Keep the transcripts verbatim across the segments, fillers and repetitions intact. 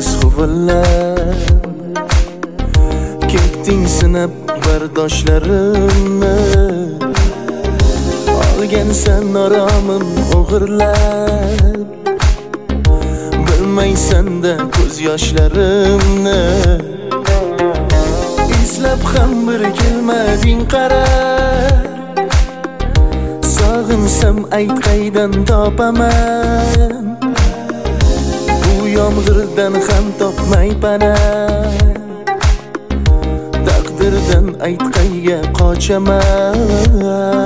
huvillab ketding sinab bardoshlarimni, olgansan oromim o'g'irlab, bilmaysan-da ko'z yoshlarimni. Eslab ham bir kelmading qara, sog'insam ayt qaydan topaman, bu yomg'irdan ham topmay pana. Taqdirdan ayt qayga qochaman.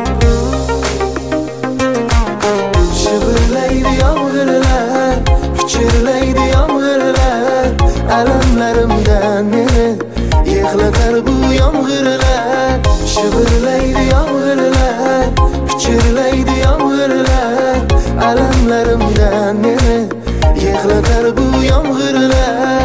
Shivirlaydi yomg'irlar, pichirlaydi yomg'irlar, alamlarimdan meni yig'latar bu yomg'irlar. Shivirlaydi yomg'irlar, pichirlaydi yomg'irlar, alamlarimdan meni yig'latar bu yomg'irlar.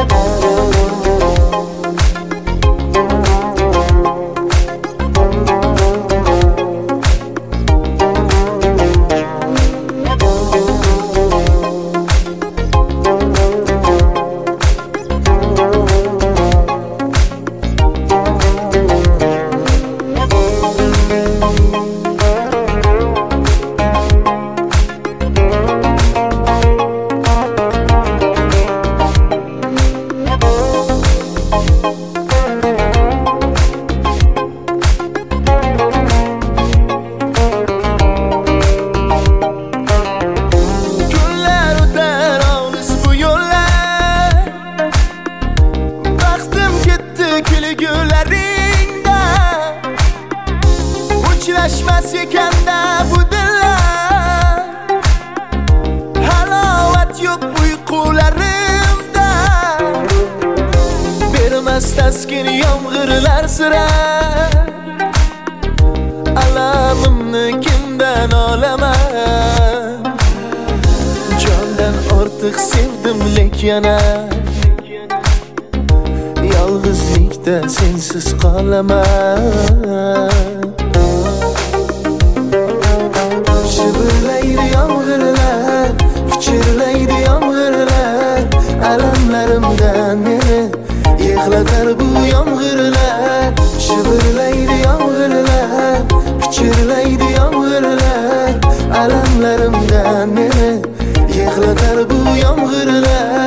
Uchrashmas ekanda bu dillar, halovat yo'q uyqularimda, bermas taskin yomg'irlar sira. Alamimni kimdan olaman, jondan ortiq sevdim lek yana, yolg'izlikda sensiz qolaman. Shivirlaydi yomg'irlar, pichirlaydi yomg'irlar, alamlarimdan meni yig'latar bu yomg'irlar. Shivirlaydi yomg'irlar, pichirlaydi yomg'irlar, alamlarimdan meni yig'latar bu yomg'irlar.